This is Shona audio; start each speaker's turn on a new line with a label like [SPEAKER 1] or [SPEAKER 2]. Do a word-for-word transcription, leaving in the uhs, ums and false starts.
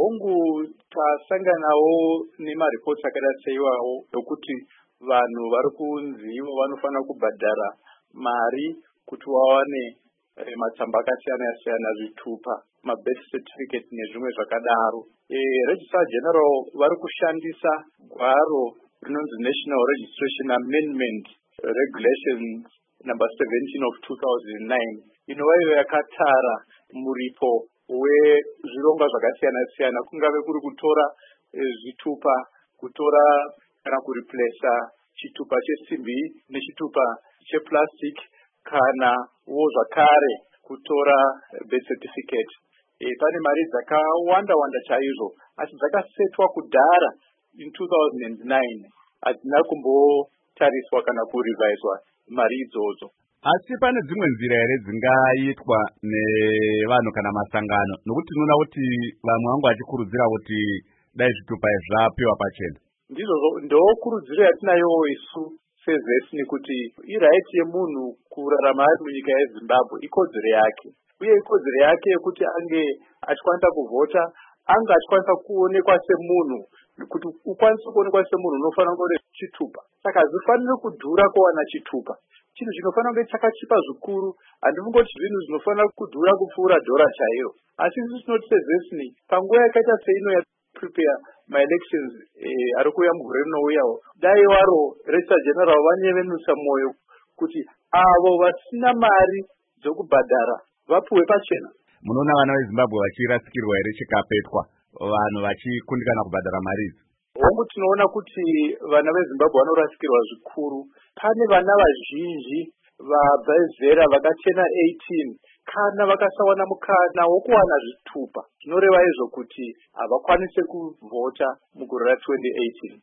[SPEAKER 1] hongu tasanganawo nemaripoti akadaseiwawo ekuti vanhu vari kunzi ivo vanofanira kubhadhara mari kuti vawane matsamba akasiyana siyana, zvitupa, mabirth certificate nezvimwe zvakadaro. Registrar General vari kushandisa gwaro rinonzi National Registration Amendment Regulations number seventeen of two thousand nine inova iyo yakatara muripo wezvirongwa zvakasiyana siyana, kungave kuri kutora zvitupa, kutora kana kuriplesa chitupa chesimbi nechitupa cheplastic, kana wo zvakare kutora birth certificate. E, pane mari dzakawanda wanda chaizvo, asi dzakasetwa kudhara in two thousand nine, hadzina kumbotariswa kana kurivaiswa mari idzodzo.
[SPEAKER 2] Asi pane dzimwe nzira here dzingaitwa nevanhu kana masangano, nokuti tinoona kuti vamwe vangu vachikurudzira kuti dai zvitupa zvapiwa pachena?
[SPEAKER 1] Ndizvo ndokurudziro yatinayo isu sezesini kuti iraiti yemunhu kurarama ari munyika yeZimbabwe ikodzero yake, uye ikodzero yake yekuti ange achikwanisa kuvhota, ange achikwanisa kuonekwa semunhu. Kuti ukwanise kuonekwa semunhu unofanira kunge chitupa. Saka hazvifaniri kudhura kuwana chitupa. Chinhu chinofanira kunge chakachipa zvikuru. Handingoti zvinhu zvinofanira kudhura kupfuura dhora chairo. Asi isu tinoti sezesini, panguva yakaita seino ya prepare my elections eh, ari kuuya mugore rinouyawo, dai waro Registrar General vanyevenusa mwoyo kuti avo vasina mari dzokubhadhara vapuwe pachena.
[SPEAKER 2] Munoona vana veZimbabwe vachirasikirwa here chikapetwa, vanhu vachikundikana kubhadhara mari idzi?
[SPEAKER 1] Hongu tinoona kuti vana veZimbabwe vanorasikirwa zvikuru. Pane vana vazhinji vabva zera vakachena eighteen kana vakasawana mukana wokuwana zvitupa. Zvinoreva izvo kuti havakwanise kuvhota mugore ra twenty eighteen.